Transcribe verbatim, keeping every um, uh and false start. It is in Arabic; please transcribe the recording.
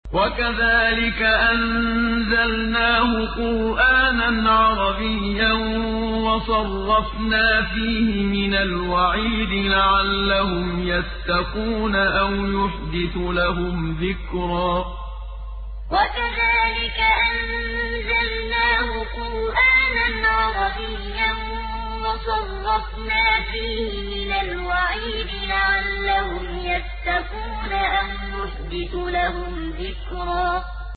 وَكَذَٰلِكَ أَنزَلْنَاهُ قُرْآنًا عَرَبِيًّا وَصَرَّفْنَا فِيهِ مِنَ الْوَعِيدِ لَعَلَّهُمْ يَتَّقُونَ أَوْ يُحْدِثُ لَهُمْ ذِكْرًا وَكَذَٰلِكَ أَنزَلْنَاهُ قُرْآنًا عَرَبِيًّا وَصَرَّفْنَا فِيهِ مِنَ الْوَعِيدِ لَعَلَّهُمْ يَتَّقُونَ أَوْ يُحْدِثُ لَهُمْ ذِكْرًا